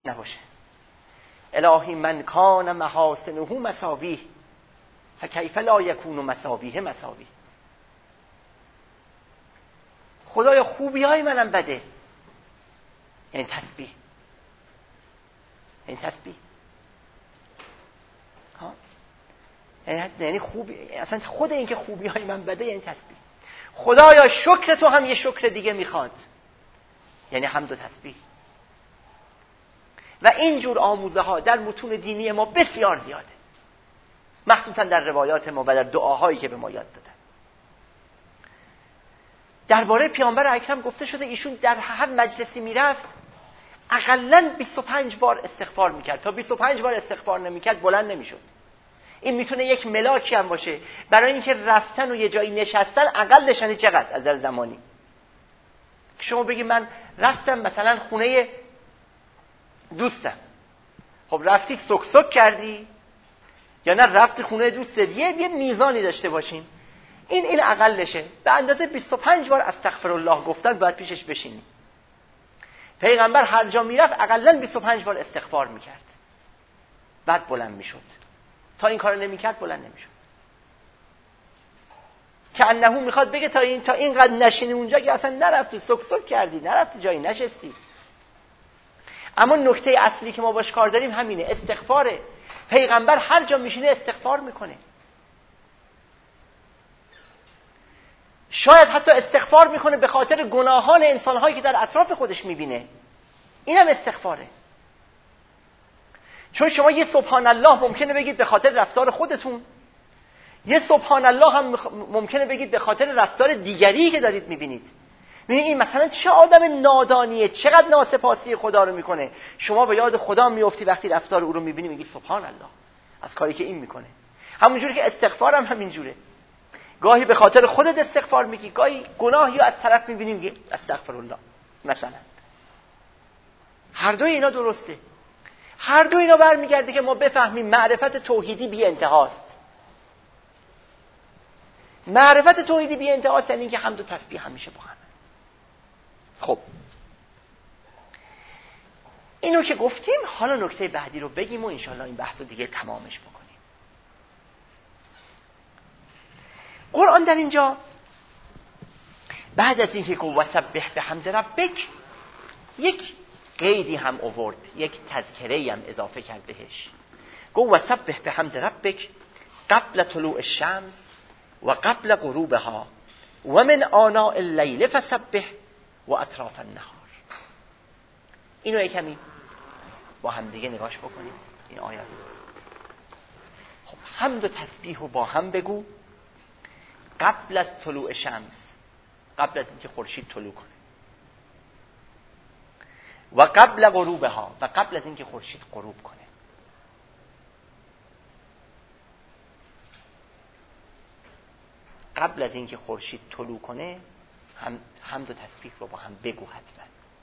نباشه. الهی من کان محاسنه مساویه فکیف لا یکون مساویه مساویه. خدایا خوبی‌های منم بده، یعنی تسبیح، یعنی تسبیح ها، یعنی خوبی، اصلا خود این که خوبی‌های من بده یعنی تسبیح. خدایا شکر تو هم یه شکر دیگه میخواد، یعنی حمد و تسبیح. و این جور آموزه ها در متون دینی ما بسیار زیاده، مخصوصا در روایات ما و در دعاهایی که به ما یاد دادن. درباره پیامبر اکرم گفته شده ایشون در هر مجلسی میرفت اقلاً 25 بار استغفار میکرد. تا 25 بار استغفار نمیکرد بلند نمیشد. این میتونه یک ملاکی هم باشه برای اینکه رفتن و یه جایی نشستن اقل نشانی چقدر از نظر زمانی. که شما بگید من رفتم مثلا خونه دوستم، خب رفتی سک سک کردی یا نه رفتی خونه دوست؟ یه میزانی داشته باشین. این اقلشه. به اندازه 25 بار استغفر الله گفتن باید پیشش بشینی. پیغمبر هر جا میرفت اقلاً 25 بار استغفار میکرد، بعد بلند میشد. تا این کارو نمیکرد بلند نمیشد. که انه میخواد بگه تا اینقدر نشینی اونجا که اصلا نرفتی سک سک کردی، نرفتی جایی نشستی. اما نکته اصلی که ما باش کار داریم همینه، استغفاره. پیغمبر هر جا میشینه استغفار میکنه. شاید حتی استغفار میکنه به خاطر گناهان انسانهایی که در اطراف خودش میبینه. اینم استغفاره. چون شما یه سبحان الله ممکنه بگید به خاطر رفتار خودتون، یه سبحان الله هم ممکنه بگید به خاطر رفتار دیگری که دارید میبینید. ببینید این مثلا چه آدم نادانیه، چقدر ناسپاسی خدا رو میکنه. شما به یاد خدا میافتی وقتی رفتار او رو میبینی میگی سبحان الله از کاری که این میکنه. همونجوری که استغفار هم همینجوره. گاهی به خاطر خودت استغفار میگی، گاهی گناهی رو از طرف میبینی میگی استغفر الله. مثلا هر دوی اینا درسته. هر دو اینا برمیگرده که ما بفهمیم معرفت توحیدی بی انتهاست. معرفت توحیدی بی انتهاست یعنی اینکه حمد و تسبیح همیشه با هم. خب اینو که گفتیم، حالا نکته بعدی رو بگیم و انشالله این بحث رو دیگه تمامش بکنیم. قرآن در اینجا بعد از اینکه گفت وسبح بحمد ربک یک قیدی هم آورد، یک تذکره‌ای هم اضافه کرد بهش. گفت وسبح بحمد ربک قبل طلوع الشمس و قبل غروبها و من آناء اللیل فسبح و اطراف النهار. اینو یکمی با هم دیگه نگاش بکنیم این آیات. خب حمد و تسبیح رو با هم بگو قبل از طلوع شمس، قبل از اینکه خورشید طلوع کنه، و قبل غروبها و قبل از اینکه خورشید غروب کنه. قبل از اینکه خورشید طلوع کنه حمد و تسبیح رو با هم بگو حتما.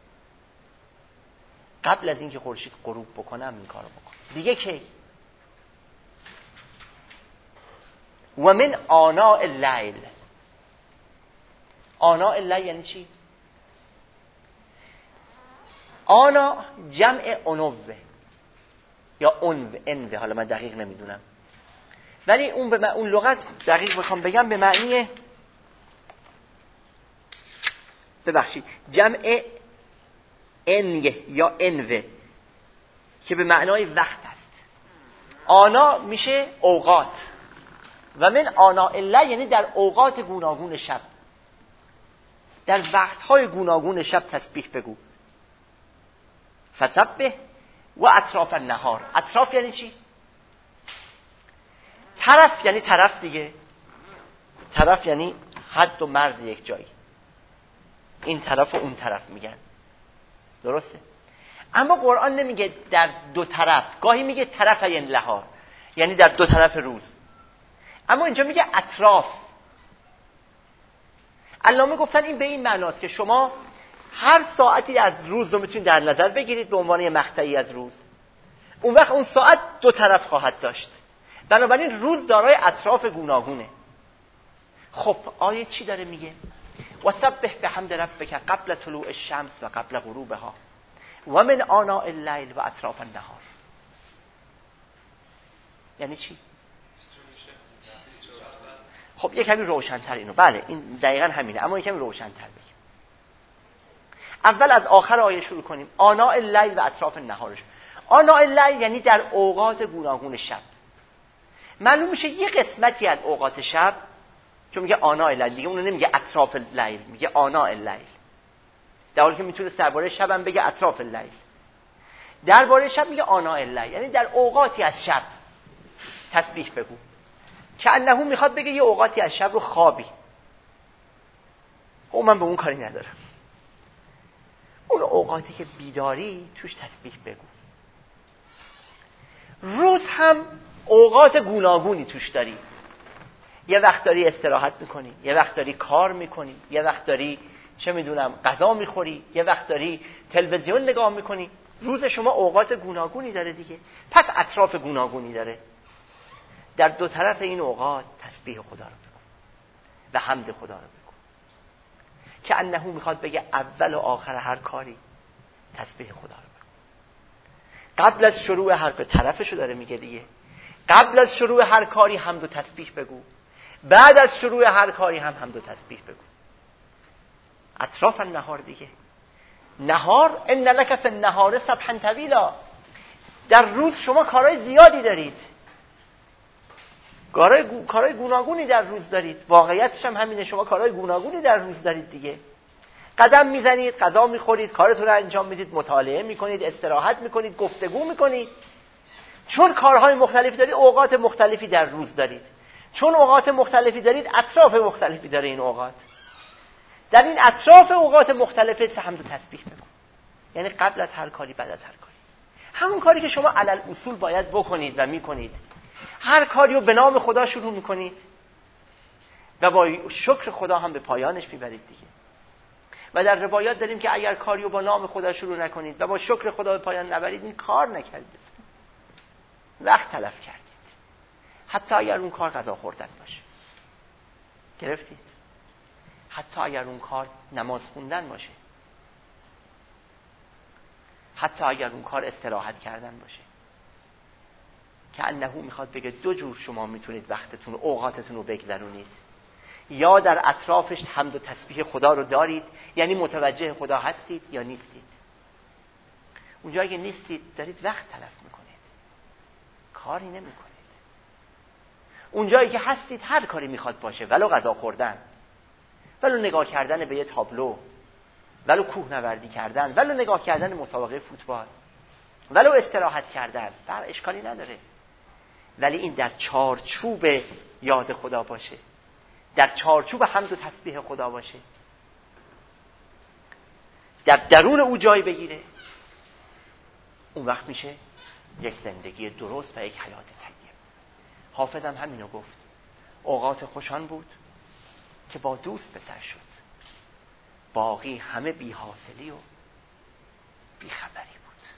قبل از اینکه خورشید غروب بکنه هم این کارو بکن. دیگه کی؟ و من آناء اللیل. آناء اللیل یعنی چی؟ آنا جمع انوه یا انوه، حالا من دقیق نمیدونم، ولی اون لغت دقیق بخوام بگم به معنی، ببخشید، جمع انیه یا انوه که به معنای وقت است. آنا میشه اوقات و من آناء اللیل یعنی در اوقات گوناگون شب، در وقتهای گوناگون شب تسبیح بگو. فسبح و اطراف النهار. اطراف یعنی چی؟ طرف یعنی طرف دیگه. طرف یعنی حد و مرز یک جایی. این طرف و اون طرف میگن، درسته؟ اما قرآن نمیگه در دو طرف، گاهی میگه طرفین نهار یعنی در دو طرف روز، اما اینجا میگه اطراف. علامه گفتن این به این معناست که شما هر ساعتی از روز رو میتونید در نظر بگیرید به عنوان مقطعی از روز. اون وقت اون ساعت دو طرف خواهد داشت. بنابراین روز دارای اطراف گوناگونه. خب آیه چی داره میگه؟ وسبح بحمد ربک قبل طلوع الشمس و قبل غروبها و من آناء اللیل و اطراف النهار. یعنی چی؟ خب یک کمی روشن‌تر اینو. بله این دقیقاً همینه، اما یک کمی روشن‌تر بگیم. اول از آخر آیه شروع کنیم. آناء اللیل و اطراف النهارش. آناء اللیل یعنی در اوقات گوناگون شب. معلوم میشه یه قسمتی از اوقات شب، چون میگه آناء اللیل دیگه اونو نمیگه اطراف اللیل، میگه آناء اللیل، در حالی که میتونه درباره شب هم بگه اطراف اللیل. درباره شب میگه آناء اللیل، یعنی در اوقاتی از شب تسبیح بگو. که انه میخواد بگه یه اوقاتی از شب رو خوابی. من به اون کاری ندارم. اون اوقاتی که بیداری توش تسبیح بگو. روز هم اوقات گوناگونی توش داری. یه وقت داری استراحت میکنی، یه وقت داری کار میکنی، یه وقت داری چه میدونم غذا میخوری، یه وقت داری تلویزیون نگاه میکنی. روز شما اوقات گوناگونی داره دیگه، پس اطراف گوناگونی داره. در دو طرف این اوقات تسبیح خدا رو بگو و حمد خدا رو بگو. که انه میخواد بگه اول و آخر هر کاری تسبیح خدا رو بگو. قبل از شروع هر کاری، طرفشو داره میگه دیگه، قبل از شروع هر کاری حمد و تسبیح بگو، بعد از شروع هر کاری هم حمد و تسبیح بگو. اطراف النهار دیگه. نهار ان لک فی النهار سبحا طویلا. در روز شما کارهای زیادی دارید، کارهای گوناگونی در روز دارید. واقعیتش هم همینه، شما کارهای گوناگونی در روز دارید دیگه. قدم میزنید، غذا میخورید، کارتون رو انجام میدید، مطالعه میکنید، استراحت میکنید، گفتگو میکنید. چون کارهای مختلفی دارید، اوقات مختلفی در روز دارید. چون اوقات مختلفی دارید، اطراف مختلفی داره این اوقات. در این اطراف اوقات مختلفه حمد و تسبیح بگو. یعنی قبل از هر کاری، بعد از هر کاری. همون کاری که شما علل اصول باید بکنید و میکنید. هر کاری رو به نام خدا شروع میکنید و با شکر خدا هم به پایانش میبرید دیگه. و در روایات داریم که اگر کاری رو با نام خدا شروع نکنید و با شکر خدا به پایان نبرید، این کار نکردید، وقت تلف کردید. حتی اگر اون کار غذا خوردن باشه، گرفتید؟ حتی اگر اون کار نماز خوندن باشه، حتی اگر اون کار استراحت کردن باشه. که انه میخواد بگه دو جور شما میتونید وقتتون و اوقاتتون رو بگذرونید. یا در اطرافش حمد و تسبیح خدا رو دارید، یعنی متوجه خدا هستید، یا نیستید. اونجا اگه نیستید دارید وقت تلف میکنید، کاری نمیکنید. اونجایی که هستید هر کاری میخواد باشه، ولو غذا خوردن، ولو نگاه کردن به یه تابلو، ولو کوهنوردی کردن، ولو نگاه کردن مسابقه فوتبال، ولو استراحت کردن، بر اشکالی نداره. ولی این در چارچوب یاد خدا باشه، در چارچوب حمد و تسبیح خدا باشه، در درون او جای بگیره. اون وقت میشه یک زندگی درست و یک حیات طیب. حافظ هم همینو گفت. اوقات خوشان بود که با دوست به سر شد، باقی همه بی حاصلی و بی خبری بود.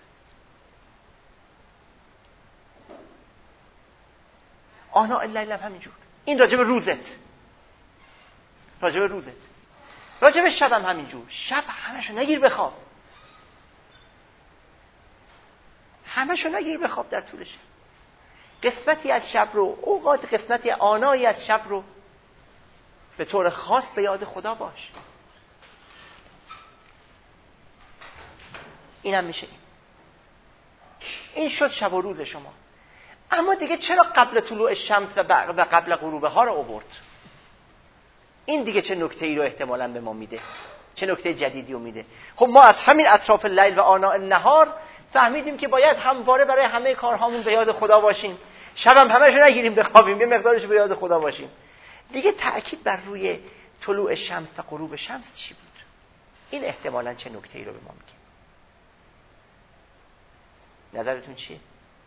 آناء اللیل هم همینجور. این راجب روزت، راجب روزت. راجب شب هم همینجور. شب همشو نگیر بخواب، همشو نگیر بخواب در طول شب. قسمتی از شب رو، اوقات قسمتی آنایی از شب رو به طور خاص به یاد خدا باش. اینم میشه این شد شب و روز شما. اما دیگه چرا قبل طلوع شمس و قبل غروب ها رو آورد؟ این دیگه چه نکته‌ای رو احتمالاً به ما میده؟ چه نکته جدیدی رو میده؟ خب ما از همین اطراف اللیل و آناء النهار فهمیدیم که باید همواره برای همه کارهامون به یاد خدا باشیم. شبم همشو نگیریم بخوابیم، یه مقدارش به یاد خدا باشیم. دیگه تأکید بر روی طلوع شمس و غروب شمس چی بود؟ این احتمالاً چه نکته‌ای رو به ما میگه؟ نظرتون چیه؟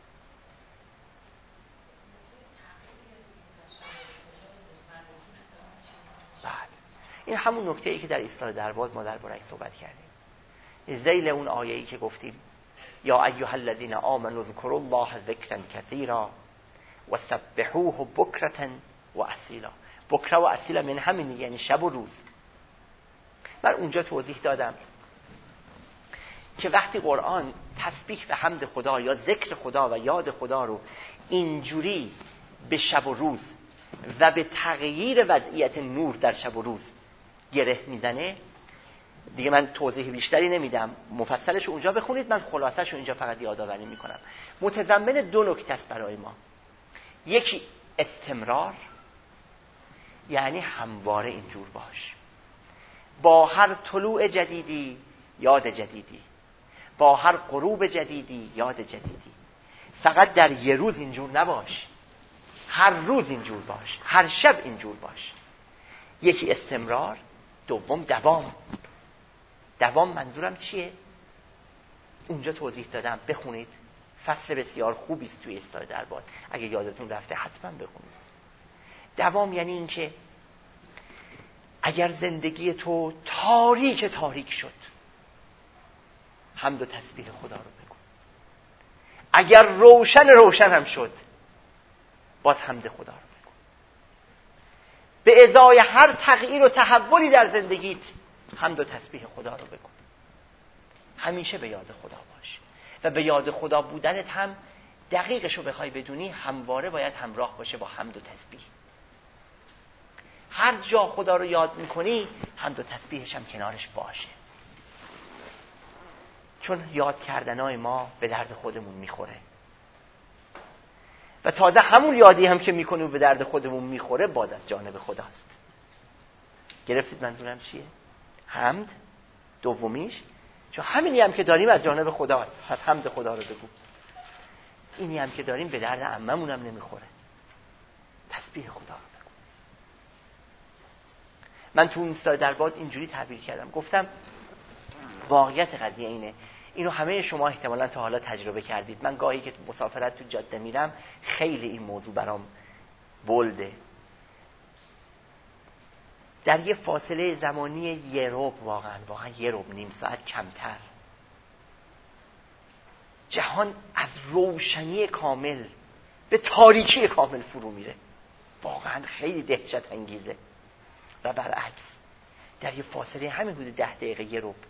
بله، این همون نکته‌ای که در ایستار درباد ما درباره‌اش صحبت کردیم. ذیل اون آیه‌ای که گفتیم یا ایها الذین آمنوا اذکروا الله ذکرا کثیرا وسبحوه بکرة و اصیلا. بکره و اصیلا من همین، یعنی شب و روز. من اونجا توضیح دادم که وقتی قرآن تسبیح و حمد خدا یا ذکر خدا و یاد خدا رو اینجوری به شب و روز و به تغییر وضعیت نور در شب و روز گره میزنه، دیگه من توضیح بیشتری نمیدم، مفصلش اونجا بخونید، من خلاصش رو اینجا فقط یادآوری میکنم. متضمن دو نکته است برای ما. یکی استمرار، یعنی همواره اینجور باش، با هر طلوع جدیدی یاد جدیدی، با هر غروب جدیدی یاد جدیدی. فقط در یه روز اینجور نباش، هر روز اینجور باش، هر شب اینجور باش. یکی استمرار، دوم دوام. دوام منظورم چیه؟ اونجا توضیح دادم، بخونید، فصل بسیار خوبی است توی استاد درباد، اگه یادتون رفته حتما بخونید. دوام یعنی این که اگر زندگی تو تاریک شد، حمد و تسبیح خدا رو بگو. اگر روشن هم شد، باز حمد خدا رو بگو. به ازای هر تغییر و تحولی در زندگیت حمد و تسبیح خدا رو بگو. همیشه به یاد خدا باش و به یاد خدا بودنت هم دقیقش رو بخوای بدونی، همواره باید همراه باشه با حمد و تسبیح. هر جا خدا رو یاد میکنی، حمد و تسبیحش هم کنارش باشه، چون یاد کردنای ما به درد خودمون میخوره و تازه همون یادی هم که میکنیم به درد خودمون میخوره باز از جانب خداست. گرفتید منظورم چیه؟ حمد دومیش، چون همینی هم که داریم از جانب خداست، پس حمد خدا رو بگو. اینی هم که داریم به درد عممون هم نمیخوره، تسبیح خدا رو بگو. من تو اون استاد درباد اینجوری تعبیر کردم، گفتم واقعیت قضیه اینه، اینو همه شما احتمالاً تا حالا تجربه کردید. من گاهی که مسافرت تو جاده میرم خیلی این موضوع برام بولده. در یه فاصله زمانی یه ربع، واقعا یه ربع، نیم ساعت کمتر، جهان از روشنی کامل به تاریکی کامل فرو میره. واقعا خیلی دهشت انگیزه. و برعکس در یه فاصله همین حدود 10 دقیقه، یه ربع،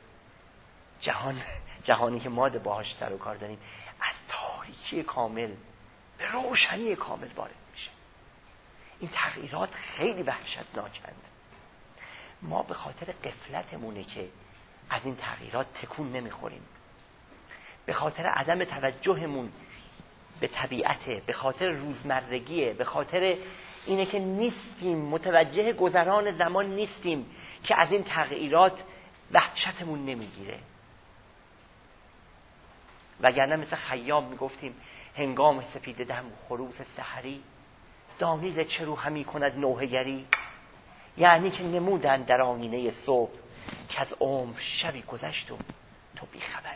جهانی که ما باهاش سر و کار داریم از تاریکی کامل به روشنی کامل وارد میشه. این تغییرات خیلی وحشتناکند. ما به خاطر غفلتمونه که از این تغییرات تکون نمیخوریم، به خاطر عدم توجهمون به طبیعته، به خاطر روزمرگیه، به خاطر اینه که نیستیم متوجه گذران زمان، نیستیم که از این تغییرات وحشتمون نمیگیره. وگرنه مثل خیام میگفتیم هنگام سپیده دم خروس سحری، دانیز چرو همی کند نوحه گری. یعنی که نمودن در آینه صبح که از عمر شبی گذشت و تو بی خبری.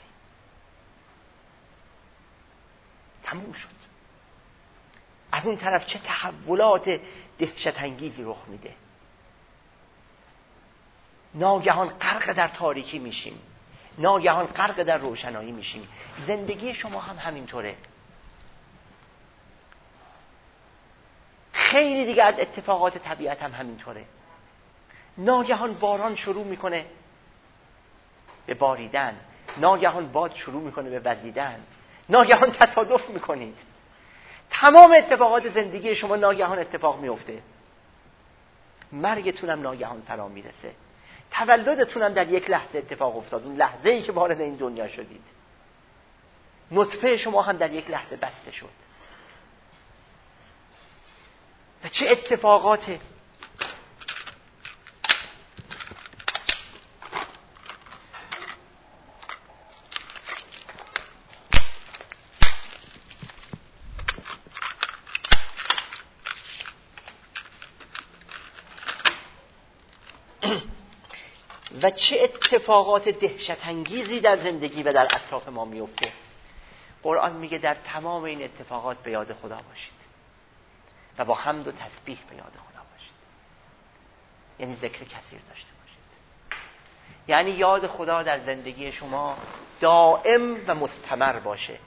تموم شد. از اون طرف چه تحولات دهشت انگیزی رخ میده. ناگهان غرق در تاریکی میشیم، ناگهان غرق در روشنایی میشیم. زندگی شما هم همینطوره. خیلی دیگه از اتفاقات طبیعت هم همینطوره. ناگهان باران شروع میکنه به باریدن، ناگهان باد شروع میکنه به وزیدن، ناگهان تصادف میکنید. تمام اتفاقات زندگی شما ناگهان اتفاق میفته. مرگتون هم ناگهان فرا میرسه. تولدتون هم در یک لحظه اتفاق افتاد، اون لحظه‌ای که وارد این دنیا شدید. نطفه شما هم در یک لحظه بسته شد. و چه اتفاقات دهشت انگیزی در زندگی و در اطراف ما میفته. قرآن میگه در تمام این اتفاقات به یاد خدا باشید و با حمد و تسبیح به یاد خدا باشید. یعنی ذکر کثیر داشته باشید. یعنی یاد خدا در زندگی شما دائم و مستمر باشه.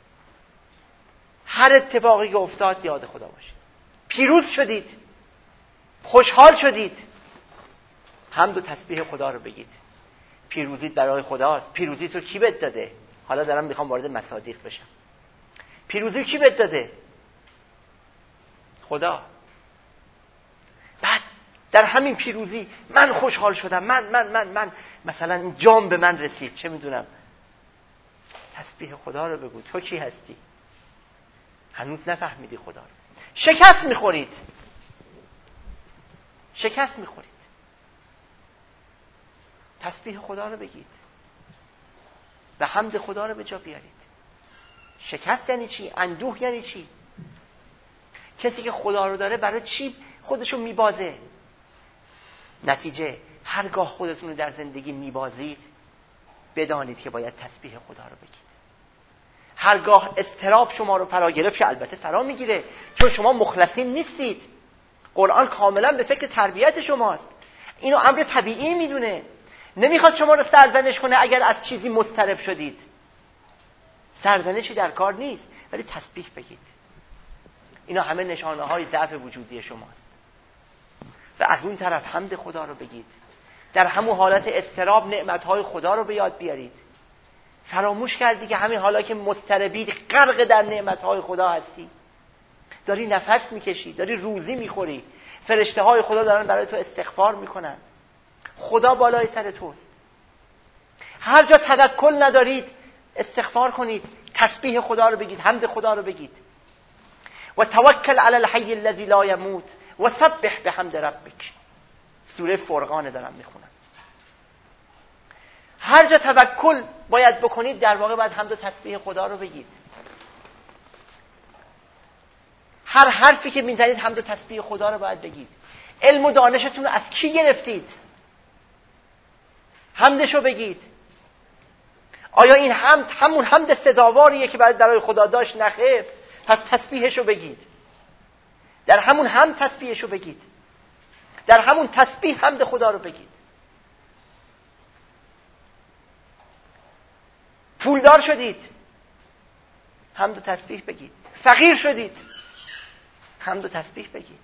هر اتفاقی که افتاد یاد خدا باشید. پیروز شدید، خوشحال شدید، حمد و تسبیح خدا رو بگید. پیروزیت برای خداست. پیروزی تو کی بهت داده؟ حالا دارم میخوام وارد مصادیق بشم. پیروزی کی بهت داده؟ خدا. بعد در همین پیروزی من خوشحال شدم، من مثلا این جام به من رسید، چه میدونم. تسبیح خدا رو بگو. تو کی هستی؟ هنوز نفهمیدی خدا رو. شکست میخورید. تسبیح خدا رو بگید و حمد خدا رو به جا بیارید. شکست یعنی چی؟ اندوه یعنی چی؟ کسی که خدا رو داره برای چی خودشو میبازه؟ نتیجه هرگاه خودتون رو در زندگی میبازید بدانید که باید تسبیح خدا رو بگید. هرگاه اضطراب شما رو فرا گرفت، که البته فرا میگیره چون شما مخلصین نیستید، قرآن کاملا به فکر تربیت شماست، اینو امر طبیعی میدونه، نمیخواد شما رو سرزنش کنه اگر از چیزی مضطرب شدید. سرزنشی در کار نیست، ولی تسبیح بگید. اینا همه نشانه های ضعف وجودی شماست. و از اون طرف حمد خدا رو بگید. در همون حالت اضطراب نعمتهای خدا رو به یاد بیارید. فراموش کردی که همین حالا که مضطربی غرق در نعمتهای خدا هستی، داری نفس میکشی، داری روزی میخوری، فرشته های خدا دارن برای تو استغفار میکنن، خدا بالای سر توست. هر جا توکل ندارید استغفار کنید، تسبیح خدا رو بگید، حمد خدا رو بگید. و توکل علی الحی الذی لا یموت و سبح بحمد ربک. سوره فرقان دارم میخونم. هر جا توکل باید بکنید در واقع باید حمد و تسبیح خدا رو بگید. هر حرفی که میزنید حمد و تسبیح خدا رو باید بگید. علم و دانشتون رو از کی گرفتید؟ حمدشو بگید. آیا این حمد همون حمد سزاواریه که باید برای خدا داشت؟ نه خیر. پس تسبیحشو بگید. در همون حمد تسبیحشو بگید. در همون تسبیح حمد خدا رو بگید. پولدار شدید، حمد و تسبیح بگید. فقیر شدید، حمد و تسبیح بگید.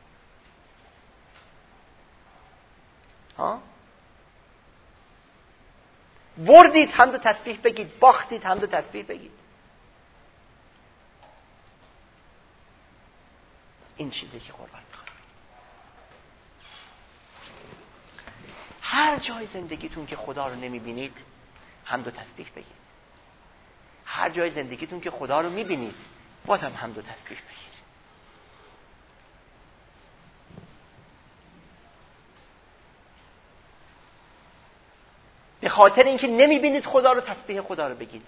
بردید، حمد و تسبیح بگید. باختید، حمد و تسبیح بگید. این چیزی که قربان میخوام. هر جای زندگیتون که خدا رو نمیبینید حمد و تسبیح بگید. هر جای زندگیتون که خدا رو میبینید بازم حمد و تسبیح بگید. به خاطر اینکه نمیبینید خدا رو، تسبیح خدا رو بگید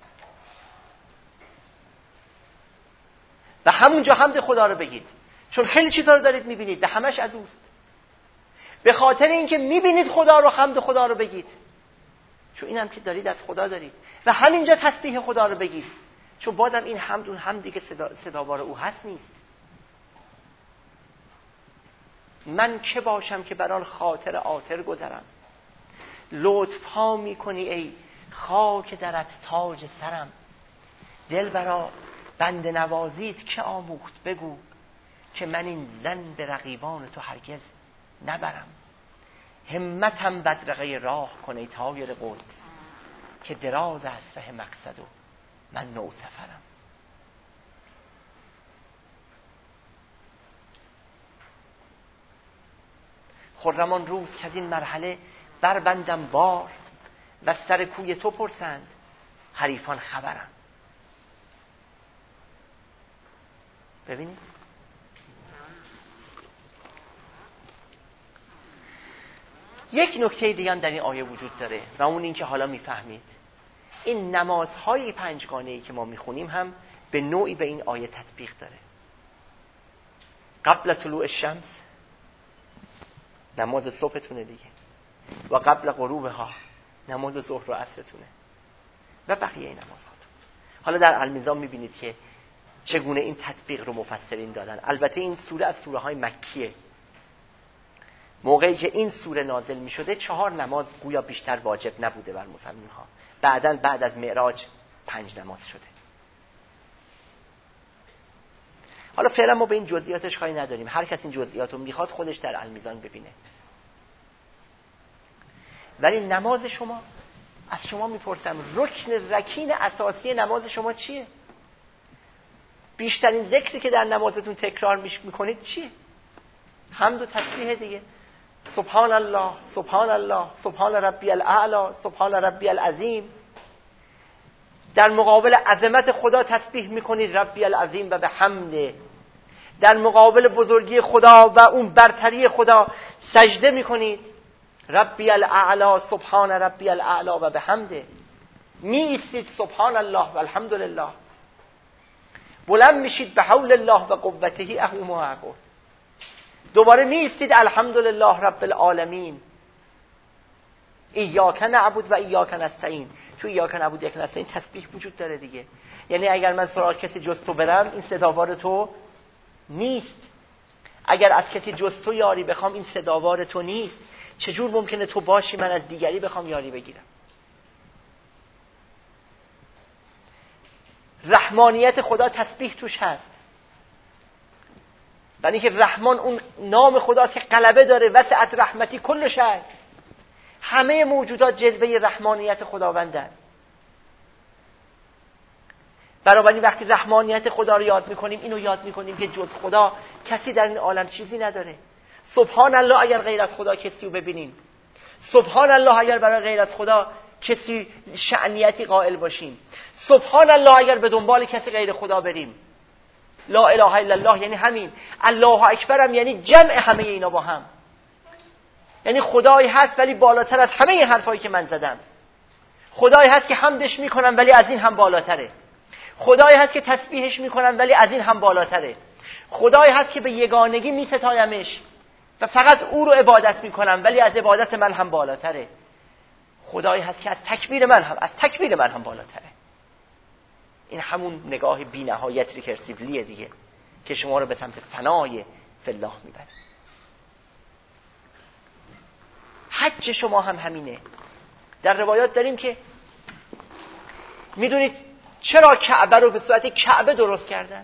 و همونجا حمد خدا رو بگید، چون خیلی چیزا رو دارید میبینید، به همش از اوست. به خاطر اینکه میبینید خدا رو، حمد خدا رو بگید، چون اینم که دارید از خدا دارید. و همینجا تسبیح خدا رو بگید، چون بازم این حمد اون حمدی که سزاوار او هست نیست. من که باشم که بر آن خاطر عاطر گذرم، لطف ها میکنی ای خاک درت تاج سرم. دل برا بند نوازیت که آموخت بگو، که من این زن به رقیبان تو هرگز نبرم. همتم بدرقه راه کنی طایر قدس، که دراز است ره مقصد و من نو سفرم. خرم آن روز که از این مرحله بربندم بار، و سر کوی تو پرسند حریفان خبرم. ببینید یک نکته دیگه هم در این آیه وجود داره و اون این که حالا میفهمید این نمازهای پنجگانه‌ای که ما میخونیم هم به نوعی به این آیه تطبیق داره. قبل طلوع الشمس نماز صبحتونه دیگه، و قبل غروبها نماز ظهر و عصرتونه، و بقیه نمازهاتون. حالا در المیزان میبینید که چگونه این تطبیق رو مفسرین دادن. البته این سوره از سوره های مکیه. موقعی که این سوره نازل می شده 4 نماز گویا بیشتر واجب نبوده بر مسلمان ها. بعداً بعد از معراج 5 نماز شده. حالا فعلا ما به این جزئیاتش کاری نداریم. هر کس این جزئیات رو میخواد خودش در المیزان ببینه. ولی نماز شما، از شما میپرسم رکن رکین اساسی نماز شما چیه؟ بیشترین ذکری که در نمازتون تکرار میکنید چیه؟ حمد و تسبیح دیگه. سبحان الله، سبحان الله، سبحان ربی الاعلی، سبحان ربی العظیم. در مقابل عظمت خدا تسبیح میکنید ربی العظیم و بحمده. در مقابل بزرگی خدا و اون برتری خدا سجده میکنید ربی الاعلی، سبحان ربی الاعلی و بحمده. می ایستید سبحان الله و الحمدلله. بلند میشید به حول الله و قوته اقوم و اقعد. دوباره می ایستید الحمدلله رب العالمین. ایاک نعبد و ایاک نستعین. تو ایاک نعبد و ایاک نستعین تسبیح وجود داره دیگه. یعنی اگر من سراغ کسی جز تو برم این سزاوار تو نیست. اگر از کسی جز تو یاری بخوام این سزاوار تو نیست. چجور ممکنه تو باشی من از دیگری بخوام یاری بگیرم؟ رحمانیت خدا تسبیح توش هست. یعنی که رحمان اون نام خداست که غلبه داره. وسعت رحمتی کل شی. همه موجودات جلوه رحمانیت خداوندن. بنابراین وقتی رحمانیت خدا رو یاد میکنیم اینو یاد میکنیم که جز خدا کسی در این عالم چیزی نداره. سبحان الله اگر غیر از خدا کسی رو ببینیم، سبحان الله اگر برای غیر از خدا کسی شأنیتی قائل باشیم، سبحان الله اگر به دنبال کسی غیر خدا بریم. لا اله الا الله یعنی همین. الله اکبر هم یعنی جمع همه اینا با هم. یعنی خدایی هست ولی بالاتر از همه این حرفایی که من زدم. خدایی هست که حمدش میکنم ولی از این هم بالاتره. خدایی هست که تسبیحش میکنم ولی از این هم بالاتره. خدایی هست که به یگانگی میستایمش و فقط او رو عبادت میکنم ولی از عبادت من هم بالاتره. خدایی هست که از تکبیر من هم بالاتره. این همون نگاه بی نهایت ریکرسیولیه دیگه که شما رو به سمت فنای فالله میبره. حج شما هم همینه. در روایات داریم که میدونید چرا کعبه رو به صورت کعبه درست کردن؟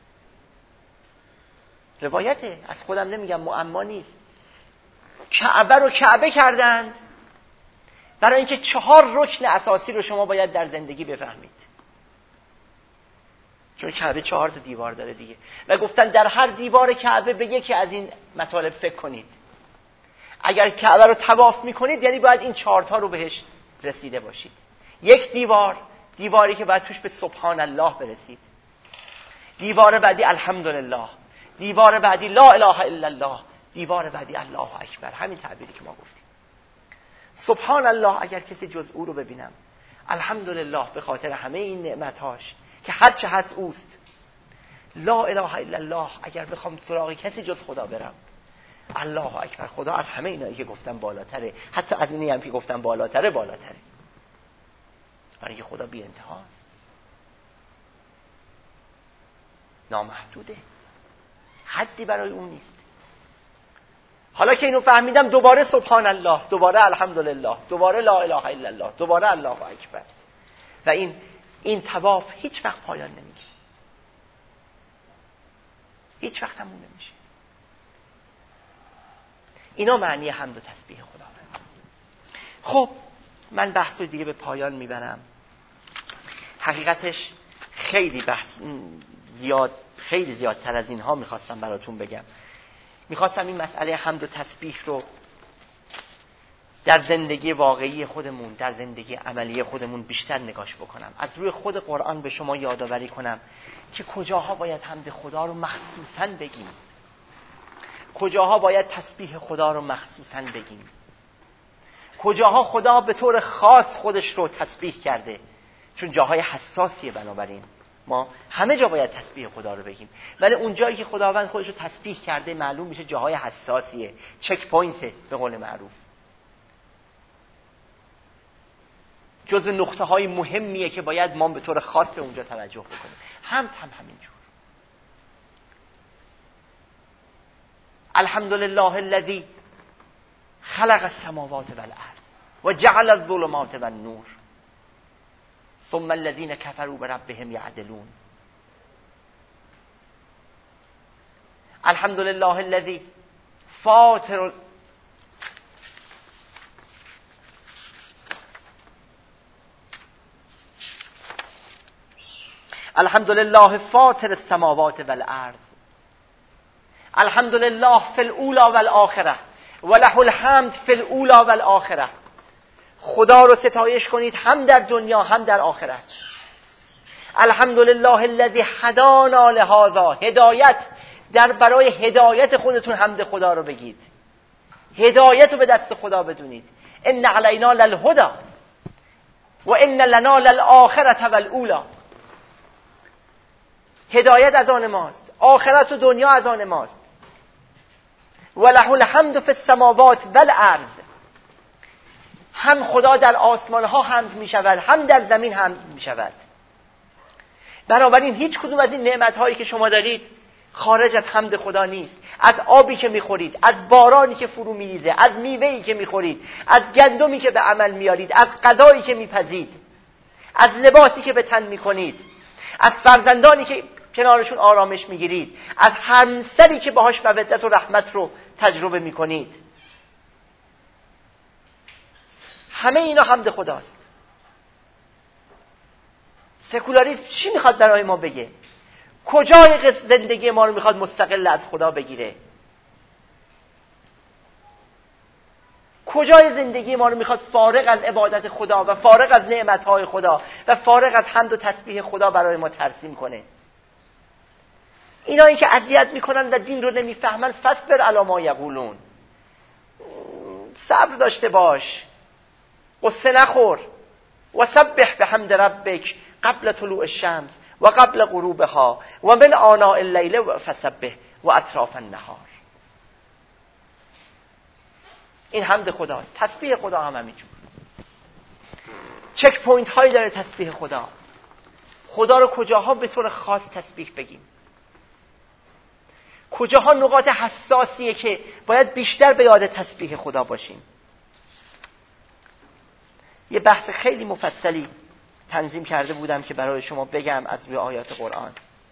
روایته، از خودم نمیگم، معما نیست. کعبه رو کعبه کردند برای اینکه 4 رکن اساسی رو شما باید در زندگی بفهمید. چون کعبه 4 تا دیوار داره دیگه. و گفتن در هر دیوار کعبه به یکی از این مطالب فکر کنید. اگر کعبه رو طواف میکنید یعنی باید این 4 تا رو بهش رسیده باشید. یک دیواری که باید توش به سبحان الله برسید. دیوار بعدی الحمدلله. دیوار بعدی لا اله الا الله. دیوار بعدی الله اکبر. همین تعبیری که ما گفتیم. سبحان الله اگر کسی جز او رو ببینم، الحمدلله به خاطر همه این نعمتاش که هر چه هست اوست. لا اله الا الله اگر بخوام سراغ کسی جز خدا برم، الله اکبر. خدا از همه اینایی که گفتم بالاتره. حتی از اینی هم که گفتم بالاتره. برای اینکه خدا بی انتهاست، نامحدوده، حدی برای اون نیست. حالا که اینو فهمیدم دوباره سبحان الله، دوباره الحمدلله، دوباره لا اله الا الله، دوباره الله اکبر. و این طواف هیچ وقت پایان نمیگیره. هیچ وقت تموم نمیشه. اینا معنی حمد و تسبیح خدا. خب من بحث رو دیگه به پایان میبرم. حقیقتش خیلی زیادتر از اینها میخواستم براتون بگم. میخواستم این مسئله حمد و تسبیح رو در زندگی واقعی خودمون، در زندگی عملی خودمون بیشتر نگاش بکنم. از روی خود قرآن به شما یادآوری کنم که کجاها باید حمد خدا رو مخصوصاً بگیم، کجاها باید تسبیح خدا رو مخصوصاً بگیم، کجاها خدا به طور خاص خودش رو تسبیح کرده. چون جاهای حساسیه، بنابراین ما همه جا باید تسبیح خدا رو بگیم. ولی اون جایی که خداوند خودش رو تسبیح کرده معلوم میشه جاهای حساسیه، چک پوینته به قول معروف. جزء نقطه های مهمیه که باید ما به طور خاص به اونجا توجه بکنیم. همینجور. الحمدلله الذی خلق السماوات والارض و جعل الظلمات والنور ثم الذين كفروا بربهم يعدلون. الحمدلله الذي فاطر الحمدلله فاطر السماوات والارض الحمدلله فی الاولی والآخره وله الحمد فی الاولی والآخره. خدا رو ستایش کنید هم در دنیا هم در آخرت. الحمدلله الذی هدانا لهذا. هدایت، در برای هدایت خودتون حمد خدا رو بگید. هدایت رو به دست خدا بدونید. ان علینا للهدی و ان لنا للآخرة والاولی. هدایت از آن ماست، آخرت و دنیا از آن ماست. وله الحمد فی السماوات والارض. هم خدا در آسمان ها حمد می شود، هم در زمین حمد می شود. بنابراین هیچ کدوم از این نعمت هایی که شما دارید خارج از حمد خدا نیست. از آبی که میخورید، از بارانی که فرو میریزه، از میوه‌ای که میخورید، از گندمی که به عمل میارید، از غذایی که میپزید، از لباسی که به تن میکنید، از فرزندانی که کنارشون آرامش میگیرید، از همسری که باهاش مودت و رحمت رو تجربه میکنید. همه اینا حمد خداست. سکولاریسم چی میخواد برای ما بگه؟ کجای زندگی ما رو میخواد مستقل از خدا بگیره؟ کجای زندگی ما رو میخواد فارغ از عبادت خدا و فارغ از نعمتهای خدا و فارغ از حمد و تسبیح خدا برای ما ترسیم کنه؟ اینایی که اذیت میکنن و دین رو نمیفهمن، فاصبر علی ما یقولون. صبر داشته باش، قصه نخور. و سبح بحمد ربک قبل طلوع الشمس و قبل غروبها و من آناء اللیل فسبح و اطراف النهار. این حمد خداست. تسبیح خدا هم همینجور. چک پوینت هایی داره تسبیح خدا. خدا رو کجاها به طور خاص تسبیح بگیم، کجاها نقاط حساسیه که باید بیشتر به یاد تسبیح خدا باشیم. یه بحث خیلی مفصلی تنظیم کرده بودم که برای شما بگم از روی آیات قرآن.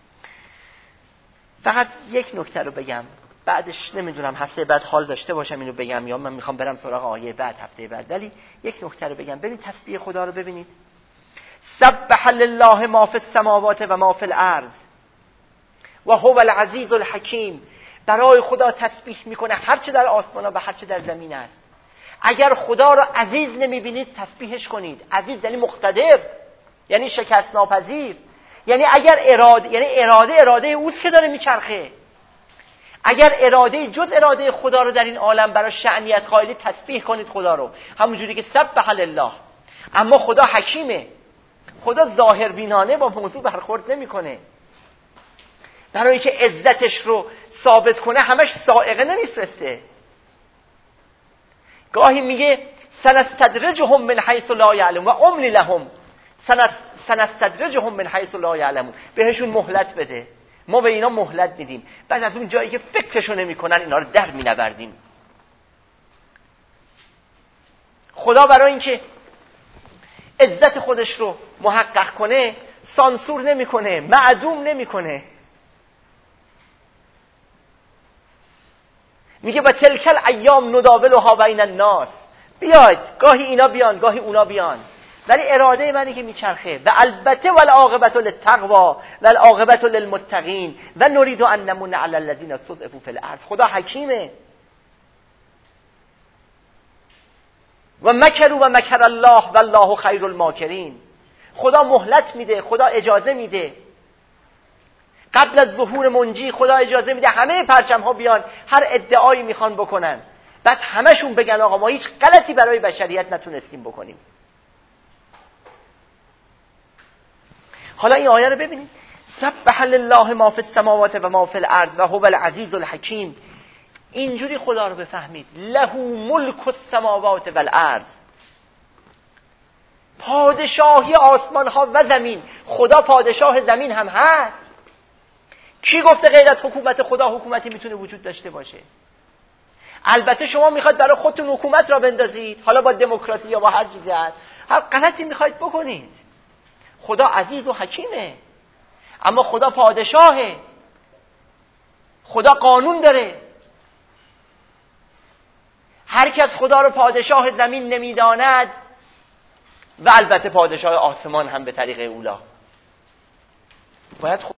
فقط یک نکته رو بگم، بعدش نمیدونم هفته بعد حال داشته باشم اینو بگم یا من میخوام برم سراغ آیه بعد هفته بعد، ولی یک نکته رو بگم. ببین تسبیح خدا رو ببینید. سبح لله ما فی السماوات و ما فی الارض و هو العزیز الحکیم. برای خدا تسبیح میکنه هر چه در آسمان ها و هر چه در زمین است. اگر خدا رو عزیز نمیبینید تسبیحش کنید. عزیز یعنی مقتدر، یعنی شکست ناپذیر، یعنی اگر اراده اوست که داره میچرخه. اگر اراده جز اراده خدا رو در این عالم برای شأنیت قائلید، تسبیح کنید خدا رو، همونجوری که سبح لله. اما خدا حکیمه، خدا ظاهر بینانه با موضوع برخورد نمیکنه. برای اینکه عزتش رو ثابت کنه همش صاعقه نمیفرسته. گاهی میگه سنستدرجهم من حیث لا یعلمون و املی لهم. سنستدرجهم من حیث لا یعلمون. بهشون مهلت بده، ما به اینا مهلت میدیم، بعد از اون جایی که فکرشو نمیکنن اینا رو در مینوردیم. خدا برای اینکه عزت خودش رو محقق کنه سانسور نمیکنه، معدوم نمیکنه. میگه با تلکل ایام نداولها بین الناس. بیاید، گاهی اینا بیان گاهی اونا بیان، ولی اراده منی که میچرخه. و البته والعاقبت للتقوا والعاقبت للمتقین و نريد ان نمن علی الذین استضعفوا فی الارض. خدا حکیمه. و مکروا و مکر الله والله خیر الماکرین. خدا مهلت میده، خدا اجازه میده. قبل از ظهور منجی خدا اجازه میده همه پرچم ها بیان هر ادعایی میخوان بکنن، بعد همشون بگن آقا ما هیچ غلطی برای بشریت نتونستیم بکنیم. حالا این آیه رو ببینید. سبح لله ما فی السماوات و ما فی الارض و هو العزیز الحکیم. اینجوری خدا رو بفهمید. له ملک السماوات و الارض. پادشاهی آسمان ها و زمین. خدا پادشاه زمین هم هست. کی گفته غیر از حکومت خدا حکومتی میتونه وجود داشته باشه؟ البته شما میخواید برای خودتون حکومت را بندازید، حالا با دموکراسی یا با هر چیزی هست، هر غلطی میخواید بکنید. خدا عزیز و حکیمه، اما خدا پادشاهه، خدا قانون داره. هر کس خدا رو پادشاه زمین نمیداند و البته پادشاه آسمان هم به طریق اولا. باید